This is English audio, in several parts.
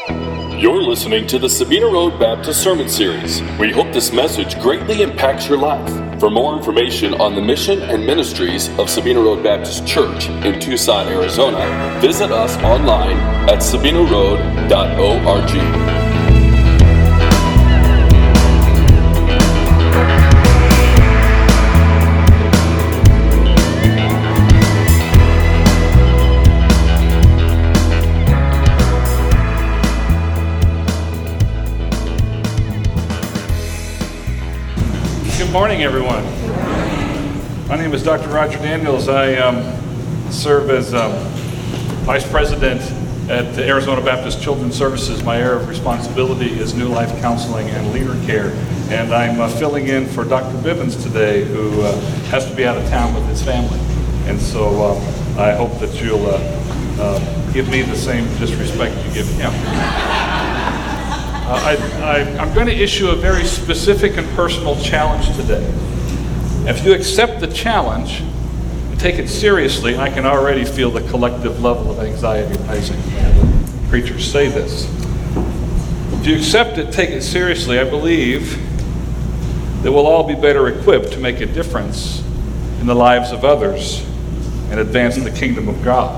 You're listening to the Sabina Road Baptist Sermon Series. We hope this message greatly impacts your life. For more information on the mission and ministries of Sabina Road Baptist Church in Tucson, Arizona, visit us online at sabinaroad.org. Good morning, everyone. My name is Dr. Roger Daniels. I serve as Vice President at the Arizona Baptist Children's Services. My area of responsibility is New Life Counseling and Leader Care. And I'm filling in for Dr. Bivens today, who has to be out of town with his family. And so I hope that you'll give me the same disrespect you give him. I'm going to issue a very specific and personal challenge today. If you accept the challenge and take it seriously, I can already feel the collective level of anxiety rising. The preachers say this. If you accept it, take it seriously, I believe that we'll all be better equipped to make a difference in the lives of others and advance the kingdom of God.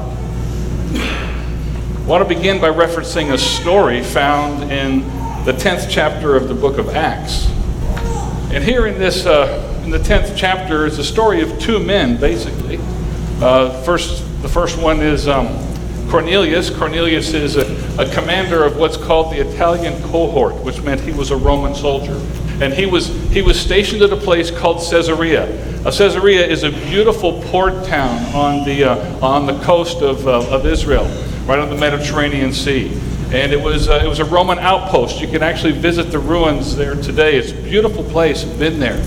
I want to begin by referencing a story found in the 10th chapter of the book of Acts. And here in this, in the 10th chapter is a story of two men, basically. The first one is Cornelius. Cornelius is a commander of what's called the Italian cohort, which meant he was a Roman soldier. And he was stationed at a place called Caesarea. Caesarea is a beautiful port town on the coast of Israel, right on the Mediterranean Sea. And it was a Roman outpost. You can actually visit the ruins there today. It's a beautiful place. I've been there.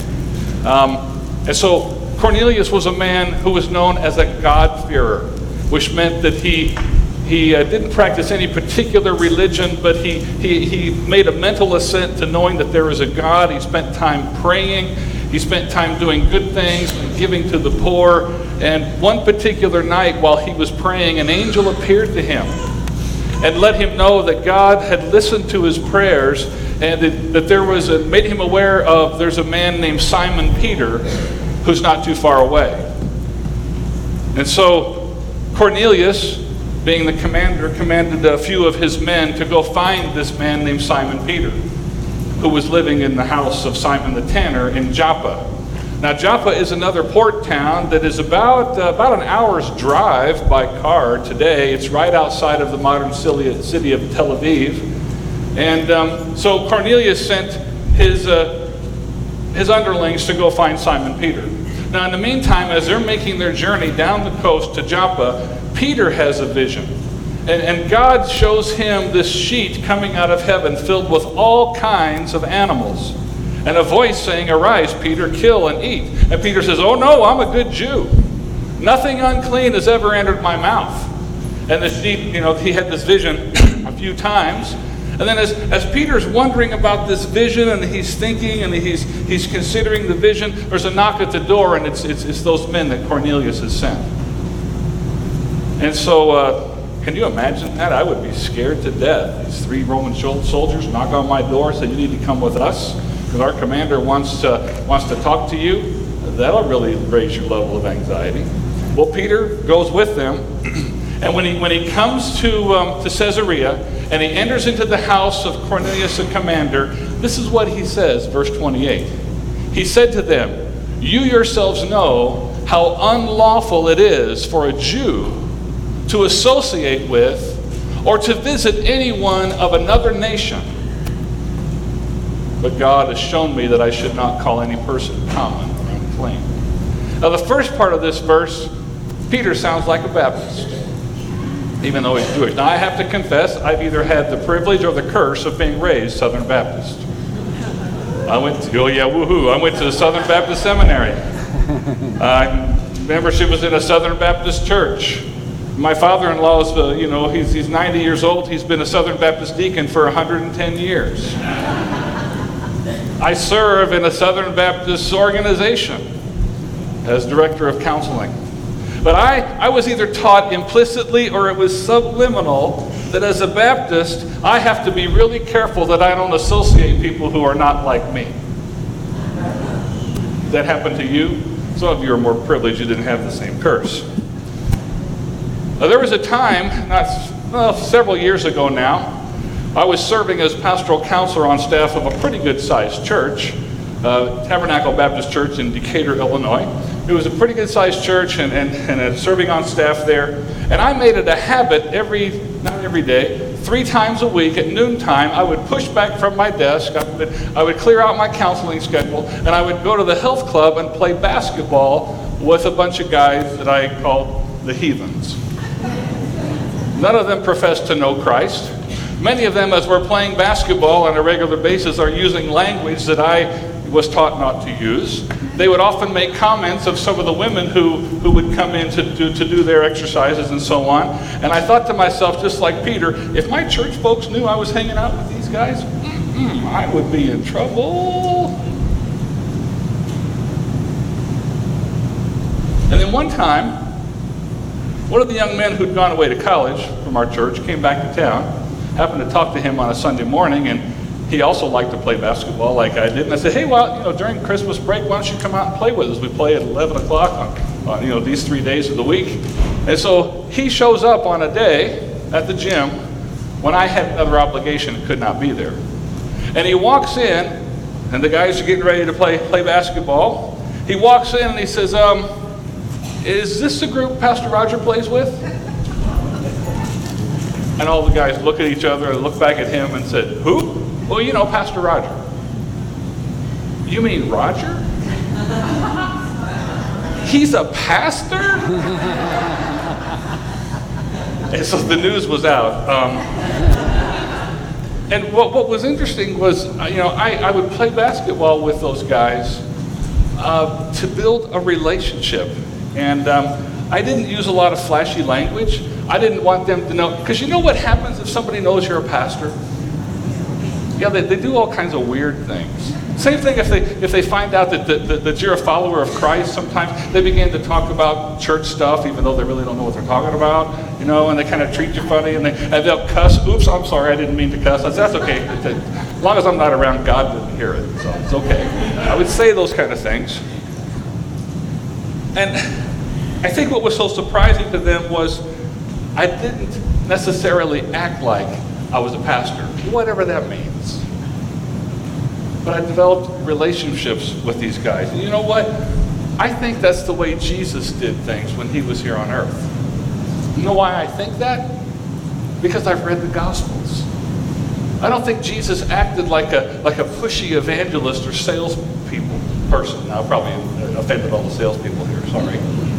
And so Cornelius was a man who was known as a God-fearer, which meant that he didn't practice any particular religion, but he made a mental assent to knowing that there is a God. He spent time praying. He spent time doing good things and giving to the poor. And one particular night while he was praying, an angel appeared to him and let him know that God had listened to his prayers, and that made him aware of there's a man named Simon Peter who's not too far away. And so Cornelius, being the commander, commanded a few of his men to go find this man named Simon Peter, who was living in the house of Simon the tanner in Joppa. Now, Joppa is another port town that is about an hour's drive by car today. It's right outside of the modern city of Tel Aviv. And so Cornelius sent his underlings to go find Simon Peter. Now, in the meantime, as they're making their journey down the coast to Joppa, Peter has a vision. And God shows him this sheet coming out of heaven filled with all kinds of animals. And a voice saying, "Arise, Peter, kill and eat." And Peter says, "Oh no, I'm a good Jew. Nothing unclean has ever entered my mouth." And the sheep, he had this vision a few times. And then as Peter's wondering about this vision, and he's thinking and he's considering the vision, there's a knock at the door, and it's those men that Cornelius has sent. And so can you imagine that? I would be scared to death. These three Roman soldiers knock on my door and say, "You need to come with us, because our commander wants to talk to you." That'll really raise your level of anxiety. Well, Peter goes with them, and when he comes to Caesarea and he enters into the house of Cornelius the commander, this is what he says, verse 28. He said to them, "You yourselves know how unlawful it is for a Jew to associate with or to visit anyone of another nation. But God has shown me that I should not call any person common or unclean." Now, the first part of this verse, Peter sounds like a Baptist, even though he's Jewish. Now, I have to confess, I've either had the privilege or the curse of being raised Southern Baptist. I went to the Southern Baptist Seminary. Membership was in a Southern Baptist church. My father-in-law is, he's 90 years old. He's been a Southern Baptist deacon for 110 years. I serve in a Southern Baptist organization as director of counseling. But I was either taught implicitly or it was subliminal that as a Baptist, I have to be really careful that I don't associate people who are not like me. That happened to you? Some of you are more privileged, you didn't have the same curse. There was a time, several years ago now, I was serving as pastoral counselor on staff of a pretty good-sized church, Tabernacle Baptist Church in Decatur, Illinois. It was a pretty good-sized church and serving on staff there. And I made it a habit not every day, 3 times a week at noontime, I would push back from my desk, I would clear out my counseling schedule, and I would go to the health club and play basketball with a bunch of guys that I called the heathens. None of them professed to know Christ. Many of them, as we're playing basketball on a regular basis, are using language that I was taught not to use. They would often make comments of some of the women who would come in to do their exercises and so on. And I thought to myself, just like Peter, if my church folks knew I was hanging out with these guys, I would be in trouble. And then one time, one of the young men who'd gone away to college from our church came back to town, happened to talk to him on a Sunday morning, and he also liked to play basketball like I did. And I said, hey, well, during Christmas break, why don't you come out and play with us? We play at 11 o'clock on these 3 days of the week. And so he shows up on a day at the gym when I had another obligation and could not be there. And he walks in, and the guys are getting ready to play basketball. He walks in and he says, is this the group Pastor Roger plays with? And all the guys look at each other and look back at him and said, who? Well, Pastor Roger. You mean Roger? He's a pastor? And so the news was out. And what was interesting was, I would play basketball with those guys to build a relationship. And I didn't use a lot of flashy language. I didn't want them to know, because you know what happens if somebody knows you're a pastor? Yeah, they do all kinds of weird things. Same thing if they find out that you're a follower of Christ. Sometimes they begin to talk about church stuff, even though they really don't know what they're talking about, and they kind of treat you funny, and they'll cuss. Oops, I'm sorry, I didn't mean to cuss. That's okay. As long as I'm not around, God didn't hear it, so it's okay. I would say those kind of things. And I think what was so surprising to them was I didn't necessarily act like I was a pastor, whatever that means. But I developed relationships with these guys. And you know what? I think that's the way Jesus did things when he was here on earth. You know why I think that? Because I've read the Gospels. I don't think Jesus acted like a pushy evangelist or salespeople person. Now, I probably offended all the salespeople here, sorry.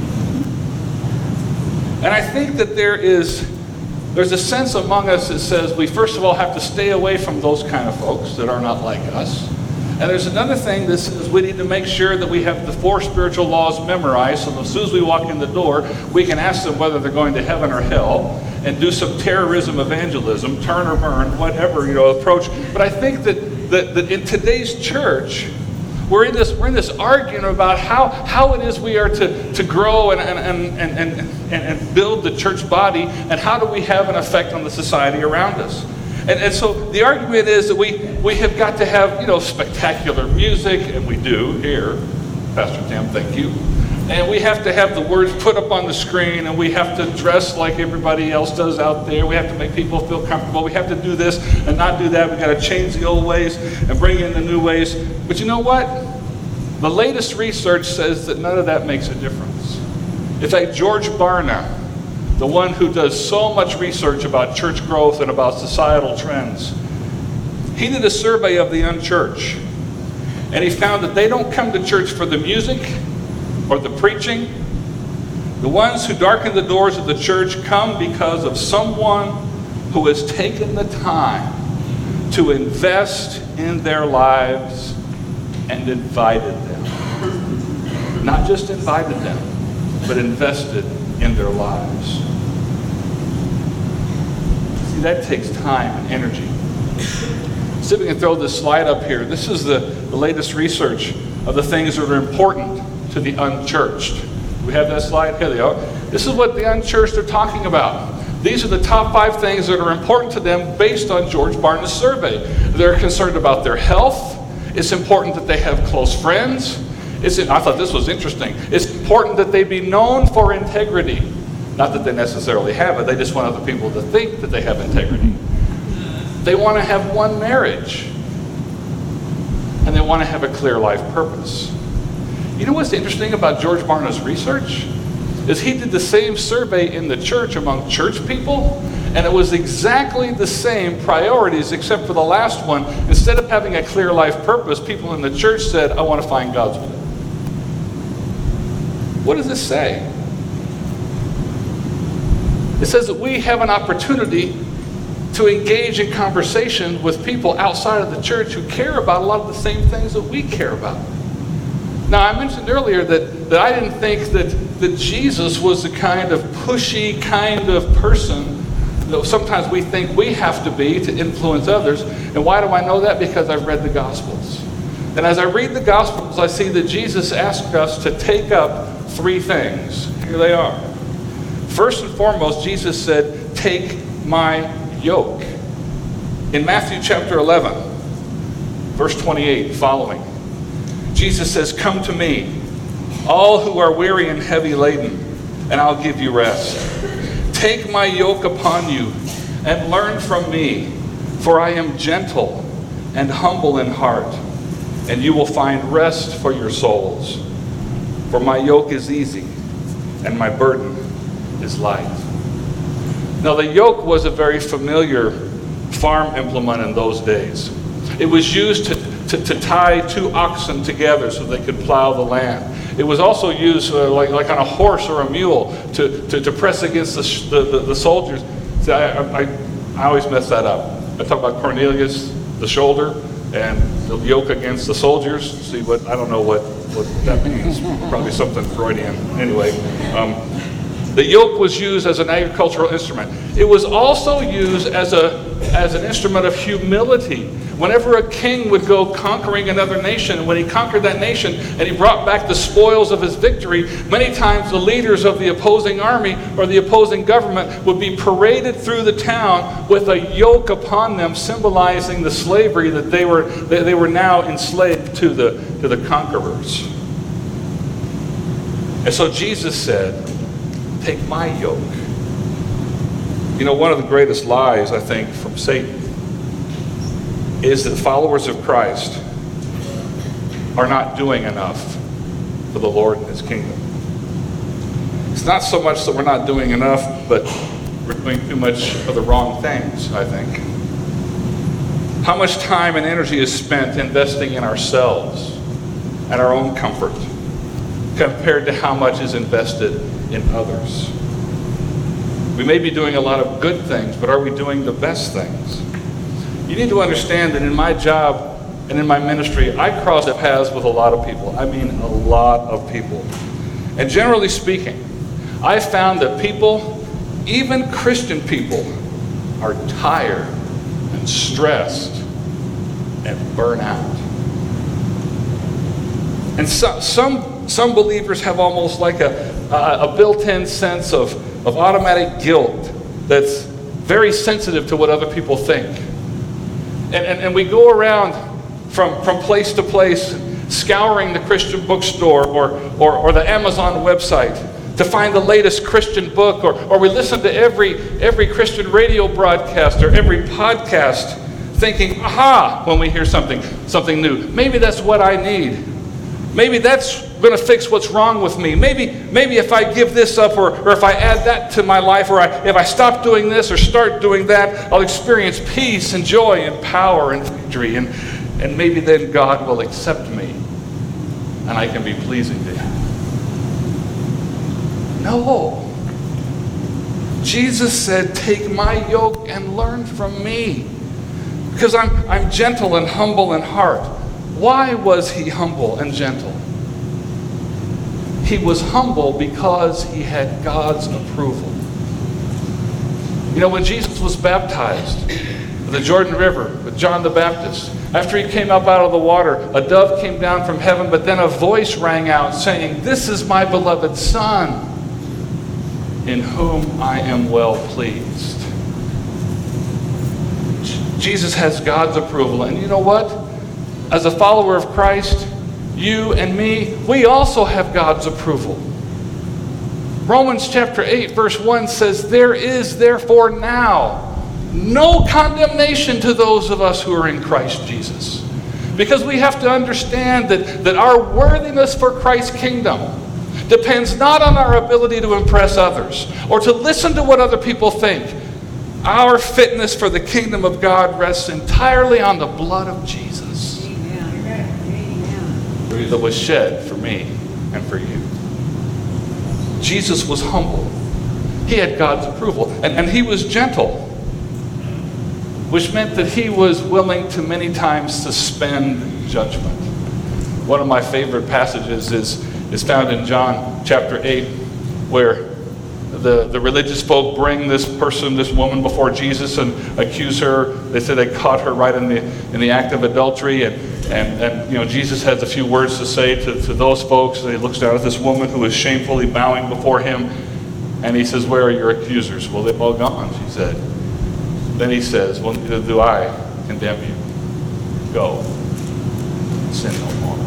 And I think that there's a sense among us that says we first of all have to stay away from those kind of folks that are not like us. And there's another thing that says we need to make sure that we have the 4 spiritual laws memorized, so that as soon as we walk in the door, we can ask them whether they're going to heaven or hell, and do some terrorism evangelism, turn or burn, whatever approach. But I think that in today's church, we're in this argument about how it is we are to grow and build the church body, and how do we have an effect on the society around us. And so the argument is that we have got to have spectacular music, and we do here, Pastor Tim, thank you. And we have to have the words put up on the screen, and we have to dress like everybody else does out there. We have to make people feel comfortable. We have to do this and not do that. We've got to change the old ways and bring in the new ways. But you know what? The latest research says that none of that makes a difference. In fact, George Barna, the one who does so much research about church growth and about societal trends, he did a survey of the unchurched. And he found that they don't come to church for the music or the preaching. The ones who darken the doors of the church come because of someone who has taken the time to invest in their lives and invited them. Not just invited them, but invested in their lives. See, that takes time and energy. See if we can throw this slide up here. This is the latest research of the things that are important to the unchurched. We have that slide? Here they are. This is what the unchurched are talking about. These are the top 5 things that are important to them based on George Barna's survey. They're concerned about their health. It's important that they have close friends. I thought this was interesting. It's important that they be known for integrity. Not that they necessarily have it. They just want other people to think that they have integrity. They want to have one marriage. And they want to have a clear life purpose. You know what's interesting about George Barna's research? Is he did the same survey in the church among church people, and it was exactly the same priorities except for the last one. Instead of having a clear life purpose, people in the church said, I want to find God's will. What does this say? It says that we have an opportunity to engage in conversation with people outside of the church who care about a lot of the same things that we care about. Now, I mentioned earlier that I didn't think that Jesus was the kind of pushy kind of person that sometimes we think we have to be to influence others. And why do I know that? Because I've read the Gospels. And as I read the Gospels, I see that Jesus asked us to take up 3 things. Here they are. First and foremost, Jesus said, take my yoke. In Matthew chapter 11, verse 28 following, Jesus says, come to me, all who are weary and heavy laden, and I'll give you rest. Take my yoke upon you and learn from me, for I am gentle and humble in heart, and you will find rest for your souls. For my yoke is easy and my burden is light. Now, the yoke was a very familiar farm implement in those days. It was used to tie 2 oxen together so they could plow the land. It was also used like on a horse or a mule to press against the soldiers. See, I always mess that up. I talk about Cornelius, the shoulder, and the yoke against the soldiers. See, I don't know what that means. Probably something Freudian. Anyway, the yoke was used as an agricultural instrument. It was also used as an instrument of humility. Whenever a king would go conquering another nation, and when he conquered that nation and he brought back the spoils of his victory, many times the leaders of the opposing army or the opposing government would be paraded through the town with a yoke upon them, symbolizing the slavery that they were now enslaved to the conquerors. And so Jesus said, take my yoke. You know, one of the greatest lies, I think, from Satan is that followers of Christ are not doing enough for the Lord and His kingdom. It's not so much that we're not doing enough, but we're doing too much of the wrong things, I think. How much time and energy is spent investing in ourselves and our own comfort compared to how much is invested in others? We may be doing a lot of good things, but are we doing the best things? You need to understand that in my job and in my ministry, I cross paths with a lot of people. I mean, a lot of people. And generally speaking, I found that people, even Christian people, are tired and stressed and burn out. And some believers have almost like a built-in sense of automatic guilt that's very sensitive to what other people think. And we go around from place to place, scouring the Christian bookstore or the Amazon website to find the latest Christian book, or we listen to every Christian radio broadcast or every podcast, thinking, aha, when we hear something new. Maybe that's what I need. Maybe that's going to fix what's wrong with me. Maybe if I give this up or if I add that to my life, or if I stop doing this or start doing that, I'll experience peace and joy and power and victory. And maybe then God will accept me and I can be pleasing to Him. No. Jesus said, take my yoke and learn from me. Because I'm gentle and humble in heart. Why was He humble and gentle? He was humble because He had God's approval. You know, when Jesus was baptized in the Jordan River with John the Baptist, after he came up out of the water, a dove came down from heaven, but then a voice rang out saying, "This is my beloved Son." in whom I am well pleased. Jesus has God's approval. And you know what? As a follower of Christ, you and me, we also have God's approval. Romans chapter 8, verse 1 says, "There is therefore now no condemnation to those of us who are in Christ Jesus." Because we have to understand that our worthiness for Christ's kingdom depends not on our ability to impress others or to listen to what other people think. Our fitness for the kingdom of God rests entirely on the blood of Jesus. Amen. That was shed for me and for you. Jesus was humble. He had God's approval. And he was gentle, which meant that he was willing to many times suspend judgment. One of my favorite passages is found in John chapter 8, where the religious folk bring this woman before Jesus and accuse her. They say they caught her right in the act of adultery, and Jesus has a few words to say to those folks. And he looks down at this woman who is shamefully bowing before him, and he says, "Where are your accusers?" "Well, they've all gone," she said. Then he says, "Well, neither do I condemn you. Go, sin no more."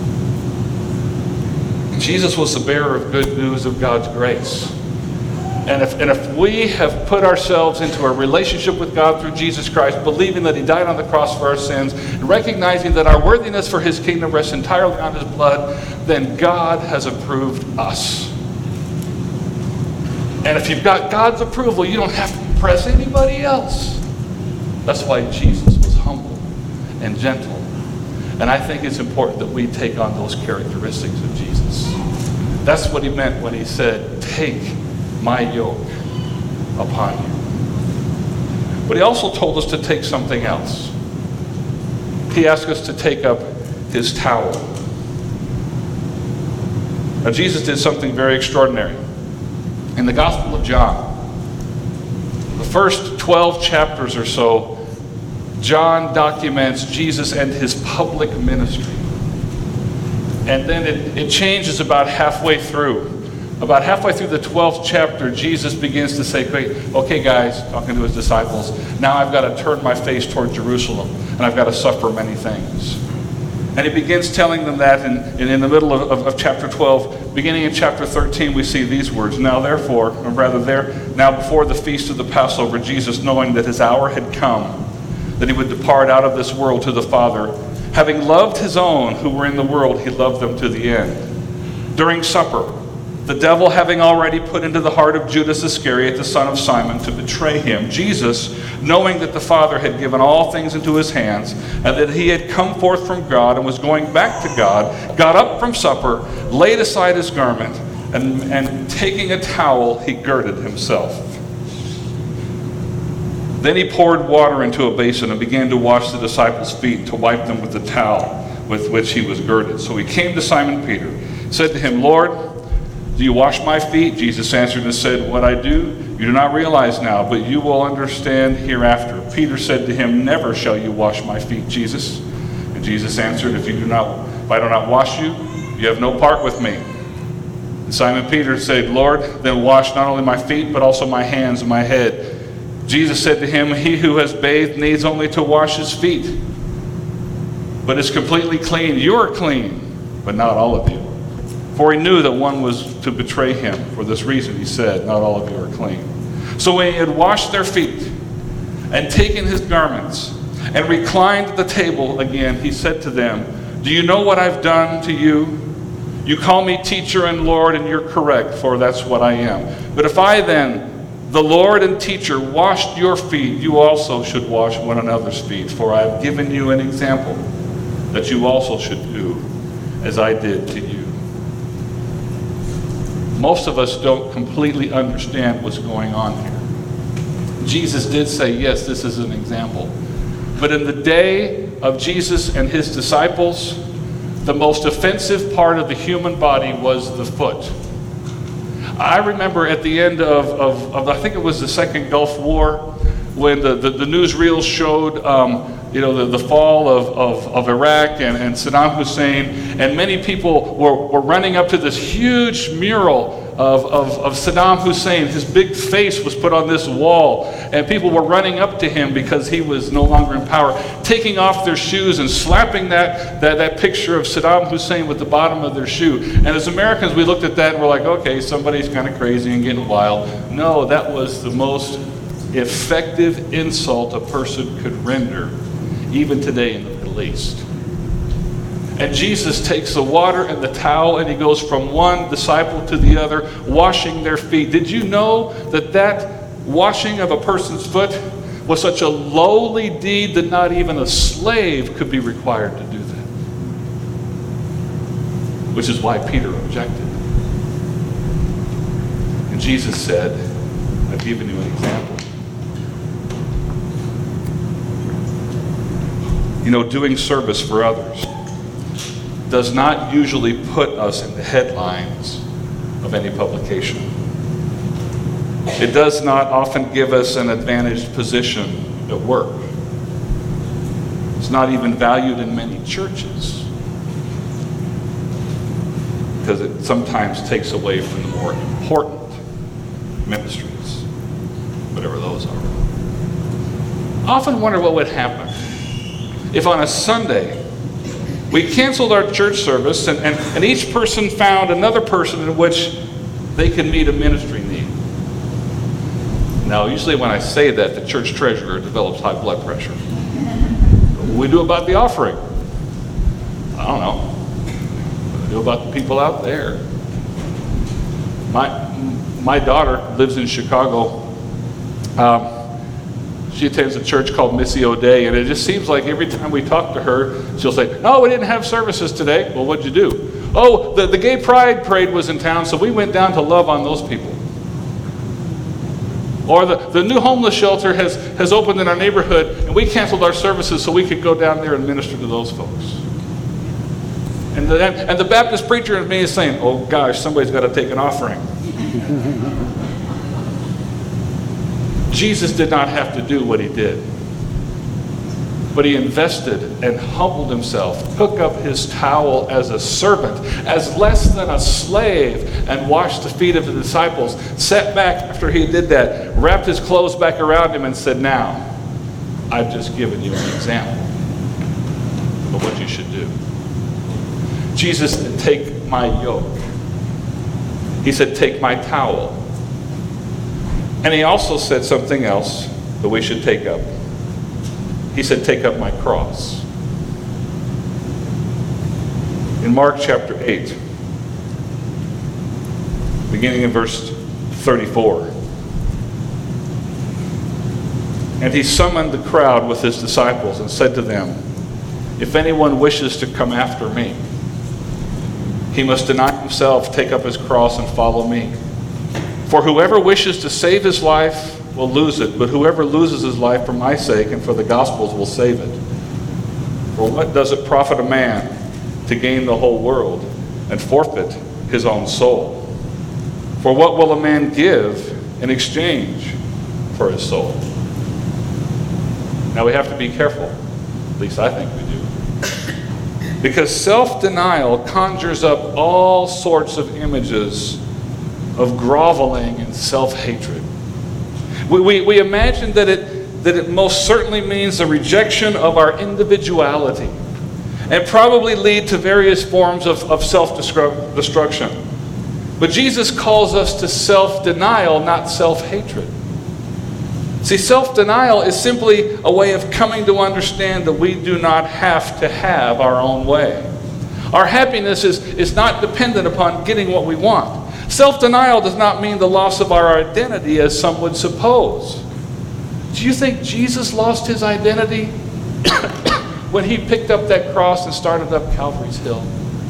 Jesus was the bearer of good news of God's grace. And if we have put ourselves into a relationship with God through Jesus Christ, believing that he died on the cross for our sins, and recognizing that our worthiness for his kingdom rests entirely on his blood, then God has approved us. And if you've got God's approval, you don't have to impress anybody else. That's why Jesus was humble and gentle. And I think it's important that we take on those characteristics of Jesus. That's what he meant when he said, "Take my yoke upon you." But he also told us to take something else. He asked us to take up his towel. Now, Jesus did something very extraordinary. In the Gospel of John, the first 12 chapters or so, John documents Jesus and his public ministry. And then it changes about halfway through. About halfway through the 12th chapter, Jesus begins to say, "Okay, guys," talking to his disciples, "now I've got to turn my face toward Jerusalem, and I've got to suffer many things." And he begins telling them that in the middle of chapter 12. Beginning in chapter 13, we see these words. Now before the feast of the Passover, Jesus, knowing that his hour had come, that he would depart out of this world to the Father, having loved his own who were in the world, he loved them to the end. During supper, the devil having already put into the heart of Judas Iscariot, the son of Simon, to betray him, Jesus, knowing that the Father had given all things into his hands, and that he had come forth from God and was going back to God, got up from supper, laid aside his garment, and taking a towel, he girded himself. Then he poured water into a basin and began to wash the disciples' feet, to wipe them with the towel with which he was girded. So he came to Simon Peter, said to him, "Lord, do you wash my feet?" Jesus answered and said, "What I do, you do not realize now, but you will understand hereafter." Peter said to him, "Never shall you wash my feet, Jesus." And Jesus answered, If I do not wash you, you have no part with me." And Simon Peter said, "Lord, then wash not only my feet, but also my hands and my head." Jesus said to him, "He who has bathed needs only to wash his feet, but is completely clean. You are clean, but not all of you." For he knew that one was to betray him. For this reason he said, "Not all of you are clean." So when he had washed their feet and taken his garments and reclined at the table again, he said to them, "Do you know what I've done to you? You call me teacher and Lord, and you're correct, for that's what I am. But if I then, the Lord and teacher, washed your feet, you also should wash one another's feet. For I have given you an example that you also should do as I did to you." Most of us don't completely understand what's going on here. Jesus did say, yes, this is an example. But in the day of Jesus and his disciples, the most offensive part of the human body was the foot. I remember at the end of I think it was the Second Gulf War, when the newsreels showed the fall of Iraq and Saddam Hussein, and many people were running up to this huge mural of Saddam Hussein. His big face was put on this wall, and people were running up to him because he was no longer in power, taking off their shoes and slapping that picture of Saddam Hussein with the bottom of their shoe. And as Americans, we looked at that and we're like, okay, somebody's kind of crazy and getting wild. No, that was the most effective insult a person could render, even today in the Middle East. And Jesus takes the water and the towel and he goes from one disciple to the other, washing their feet. Did you know that washing of a person's foot was such a lowly deed that not even a slave could be required to do that? Which is why Peter objected. And Jesus said, I've given you an example. You know, doing service for others does not usually put us in the headlines of any publication. It does not often give us an advantaged position at work. It's not even valued in many churches because it sometimes takes away from the more important ministries, whatever those are. I often wonder what would happen if on a Sunday we canceled our church service and each person found another person in which they could meet a ministry need. Now, usually when I say that, the church treasurer develops high blood pressure. What do we do about the offering? I don't know. What do we do about the people out there? My daughter lives in Chicago. She attends a church called Missio Dei, and it just seems like every time we talk to her, she'll say, "No, we didn't have services today." Well, what'd you do? "Oh, the gay pride parade was in town, so we went down to love on those people." Or the new homeless shelter has opened in our neighborhood, and we canceled our services so we could go down there and minister to those folks. And the Baptist preacher in me is saying, "Oh gosh, somebody's got to take an offering." Jesus did not have to do what he did, but he invested and humbled himself, took up his towel as a servant, as less than a slave, and washed the feet of the disciples, sat back after he did that, wrapped his clothes back around him and said, "Now, I've just given you an example of what you should do." Jesus said, "Take my yoke." He said, "Take my towel." And he also said something else that we should take up. He said, "Take up my cross." In Mark chapter 8, beginning in verse 34. And he summoned the crowd with his disciples and said to them, "If anyone wishes to come after me, he must deny himself, take up his cross, and follow me. For whoever wishes to save his life will lose it, but whoever loses his life for my sake and for the gospel's will save it. For what does it profit a man to gain the whole world and forfeit his own soul? For what will a man give in exchange for his soul?" Now we have to be careful, at least I think we do, because self-denial conjures up all sorts of images of groveling and self-hatred. We imagine that it most certainly means a rejection of our individuality and probably lead to various forms of self-destruction. But Jesus calls us to self-denial, not self-hatred. See, self-denial is simply a way of coming to understand that we do not have to have our own way. Our happiness is not dependent upon getting what we want. Self-denial does not mean the loss of our identity, as some would suppose. Do you think Jesus lost his identity when he picked up that cross and started up Calvary's Hill?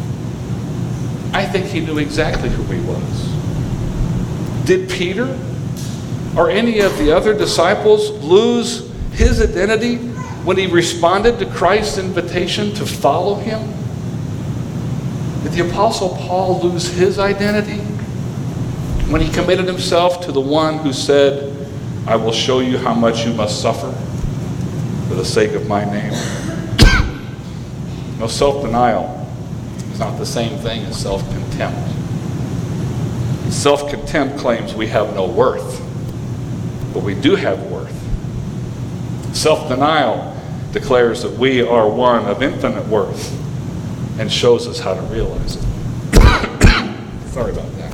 I think he knew exactly who he was. Did Peter or any of the other disciples lose his identity when he responded to Christ's invitation to follow him? Did the Apostle Paul lose his identity when he committed himself to the one who said, "I will show you how much you must suffer for the sake of my name"? No, self-denial is not the same thing as self-contempt. Self-contempt claims we have no worth, but we do have worth. Self-denial declares that we are one of infinite worth and shows us how to realize it. Sorry about that.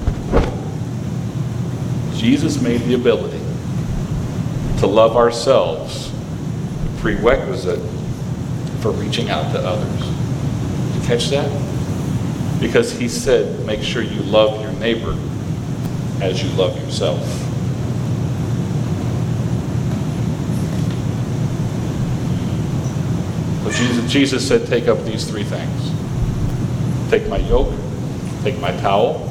Jesus made the ability to love ourselves the prerequisite for reaching out to others. Did you catch that? Because he said, make sure you love your neighbor as you love yourself. So Jesus said, take up these three things. Take my yoke, take my towel,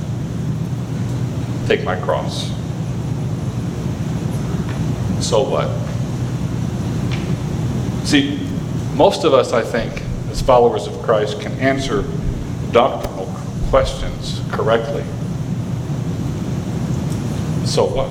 take my cross. So what? See, most of us, I think, as followers of Christ, can answer doctrinal questions correctly. So what?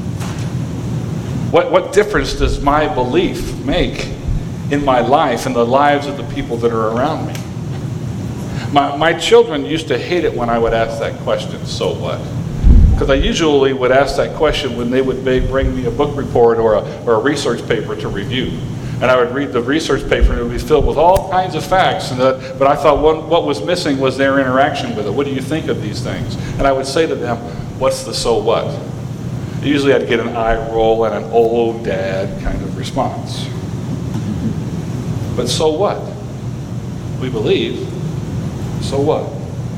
What difference does my belief make in my life and the lives of the people that are around me? My children used to hate it when I would ask that question, so what? Because I usually would ask that question when they would bring me a book report or a research paper to review. And I would read the research paper and it would be filled with all kinds of facts. But I thought what was missing was their interaction with it. What do you think of these things? And I would say to them, what's the so what? Usually I'd get an eye roll and an oh dad kind of response. But so what? We believe. So what?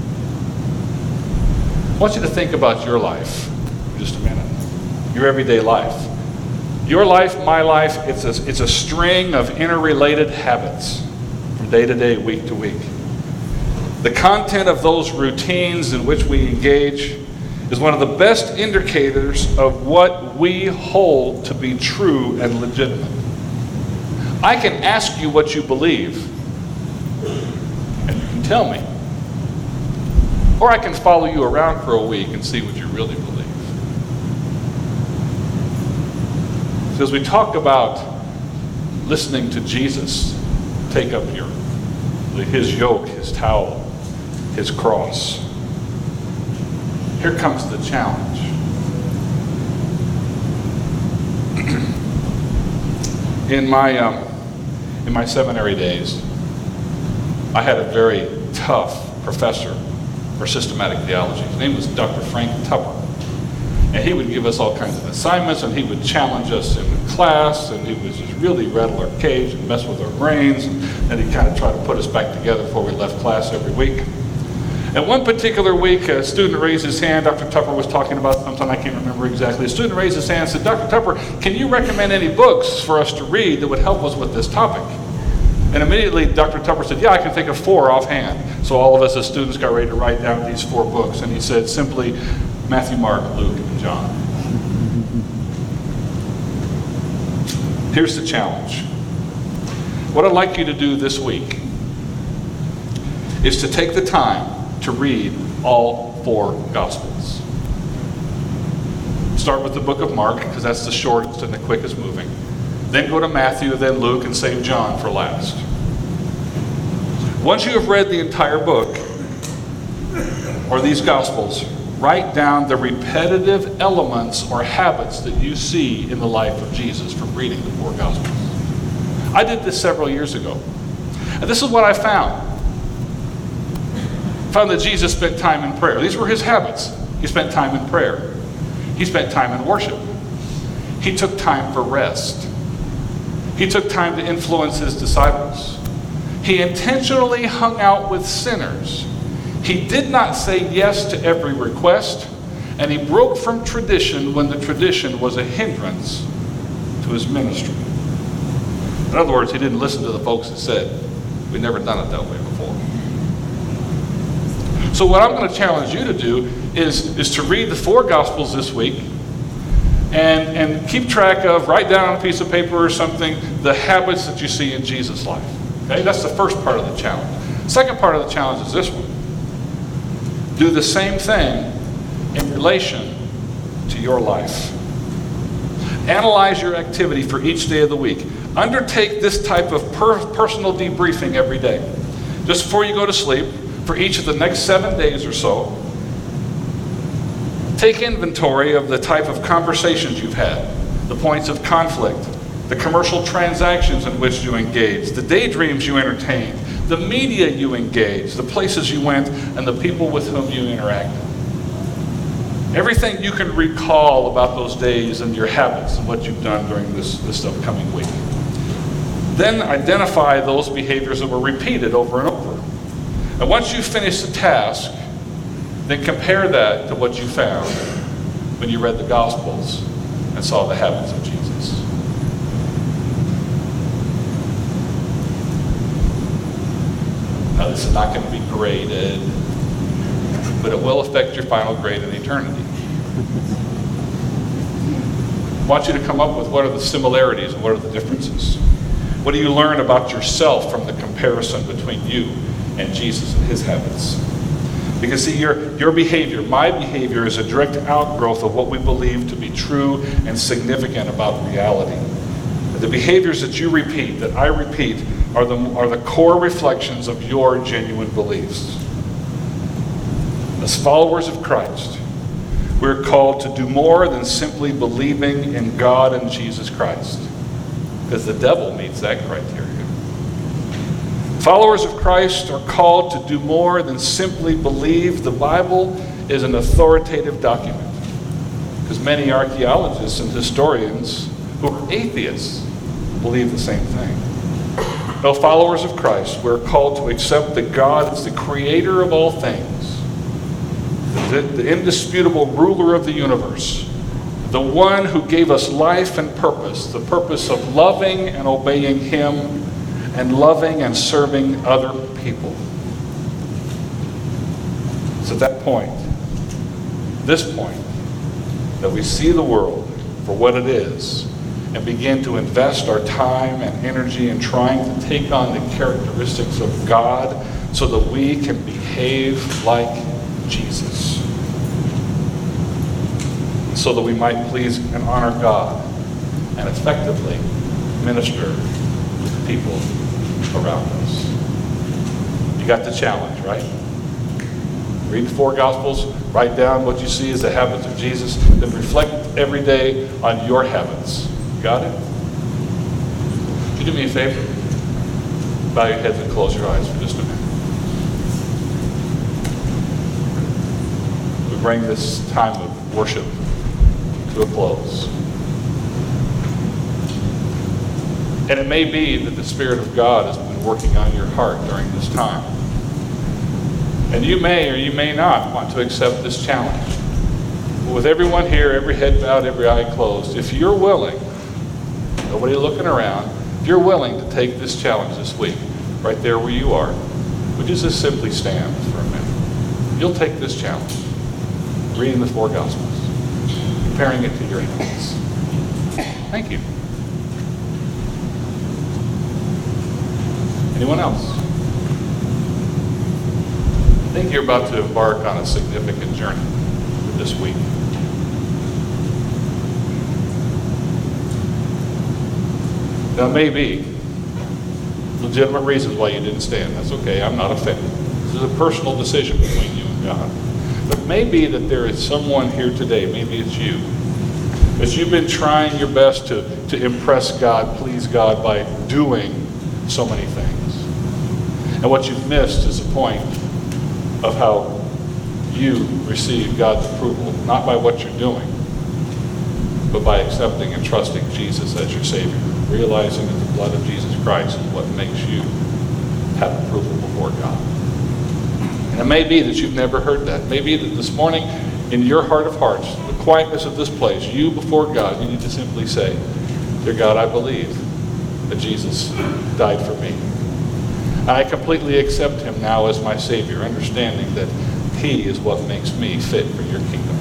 I want you to think about your life for just a minute. Your everyday life. Your life, my life, it's a string of interrelated habits from day to day, week to week. The content of those routines in which we engage is one of the best indicators of what we hold to be true and legitimate. I can ask you what you believe, and you can tell me. Or I can follow you around for a week and see what you really believe. So as we talk about listening to Jesus take up his yoke, his towel, his cross, here comes the challenge. In my seminary days, I had a very tough professor for systematic theology. His name was Dr. Frank Tupper. And he would give us all kinds of assignments, and he would challenge us in class, and he would just really rattle our cage and mess with our brains, and then he'd kind of try to put us back together before we left class every week. And one particular week, a student raised his hand. Dr. Tupper was talking about something, I can't remember exactly. A student raised his hand and said, Dr. Tupper, can you recommend any books for us to read that would help us with this topic? And immediately Dr. Tupper said, yeah, I can think of 4 offhand. So all of us as students got ready to write down these 4 books. And he said simply, Matthew, Mark, Luke, and John. Here's the challenge. What I'd like you to do this week is to take the time to read all 4 Gospels. Start with the book of Mark, because that's the shortest and the quickest moving. Then go to Matthew, then Luke, and save John for last. Once you have read the entire book, or these Gospels, write down the repetitive elements or habits that you see in the life of Jesus from reading the 4 Gospels. I did this several years ago. And this is what I found. I found that Jesus spent time in prayer. These were his habits. He spent time in prayer. He spent time in worship. He took time for rest. He took time to influence his disciples. He intentionally hung out with sinners. He did not say yes to every request, and he broke from tradition when the tradition was a hindrance to his ministry. In other words, he didn't listen to the folks that said, we've never done it that way before. So what I'm going to challenge you to do is to read the 4 Gospels this week and keep track of, write down on a piece of paper or something, the habits that you see in Jesus' life. Okay, that's the first part of the challenge. Second part of the challenge is this one. Do the same thing in relation to your life. Analyze your activity for each day of the week. Undertake this type of personal debriefing every day. Just before you go to sleep, for each of the next 7 days or so, Take inventory of the type of conversations you've had, the points of conflict, the commercial transactions in which you engaged, the daydreams you entertained, the media you engaged, the places you went, and the people with whom you interacted. Everything you can recall about those days and your habits and what you've done during this upcoming week. Then identify those behaviors that were repeated over and over. And once you finish the task, then compare that to what you found when you read the Gospels and saw the habits of Jesus. Now, this is not going to be graded, but it will affect your final grade in eternity. I want you to come up with what are the similarities and what are the differences. What do you learn about yourself from the comparison between you and Jesus and his habits? Because see, your behavior, my behavior, is a direct outgrowth of what we believe to be true and significant about reality. The behaviors that you repeat, that I repeat, are the core reflections of your genuine beliefs. As followers of Christ, we're called to do more than simply believing in God and Jesus Christ, because the devil meets that criteria. Followers of Christ are called to do more than simply believe the Bible is an authoritative document, because many archaeologists and historians who are atheists believe the same thing. No, followers of Christ, we're called to accept that God is the creator of all things, the indisputable ruler of the universe, the one who gave us life and purpose, the purpose of loving and obeying him and loving and serving other people. It's at that point, this point, that we see the world for what it is and begin to invest our time and energy in trying to take on the characteristics of God so that we can behave like Jesus. So that we might please and honor God and effectively minister to the people around us. You got the challenge, right? Read the 4 Gospels, write down what you see as the habits of Jesus, then reflect every day on your habits. Got it? Would you do me a favor? Bow your heads and close your eyes for just a minute. We bring this time of worship to a close. And it may be that the Spirit of God has been working on your heart during this time. And you may or you may not want to accept this challenge. But with everyone here, every head bowed, every eye closed, if you're willing, nobody looking around, if you're willing to take this challenge this week, right there where you are, would you just simply stand for a minute? You'll take this challenge, reading the 4 Gospels, comparing it to your habits. Thank you. Anyone else? I think you're about to embark on a significant journey this week. Now, maybe legitimate reasons why you didn't stand. That's okay. I'm not offended. This is a personal decision between you and God. But maybe that there is someone here today, maybe it's you, as you've been trying your best to impress God, please God, by doing so many things. And what you've missed is the point of how you receive God's approval, not by what you're doing, but by accepting and trusting Jesus as your Savior, realizing that the blood of Jesus Christ is what makes you have approval before God. And it may be that you've never heard that. It may be that this morning, in your heart of hearts, the quietness of this place, you before God, you need to simply say, Dear God, I believe that Jesus died for me. I completely accept him now as my Savior, understanding that he is what makes me fit for your kingdom.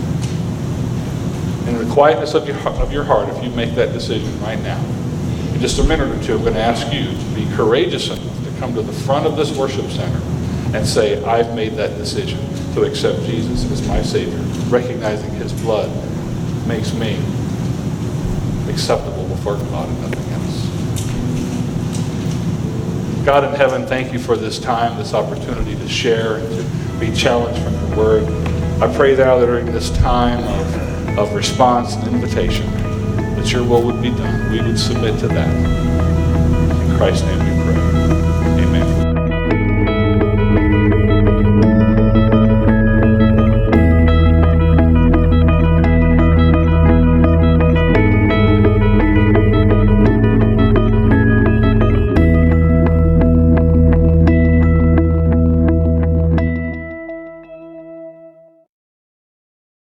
In the quietness of your heart, if you make that decision right now, in just a minute or two, I'm going to ask you to be courageous enough to come to the front of this worship center and say, I've made that decision to accept Jesus as my Savior, recognizing his blood makes me acceptable before God and nothing else. God in heaven, thank you for this time, this opportunity to share and to be challenged from your word. I pray thou that during this time of response and invitation, that your will would be done. We would submit to that. In Christ's name we pray.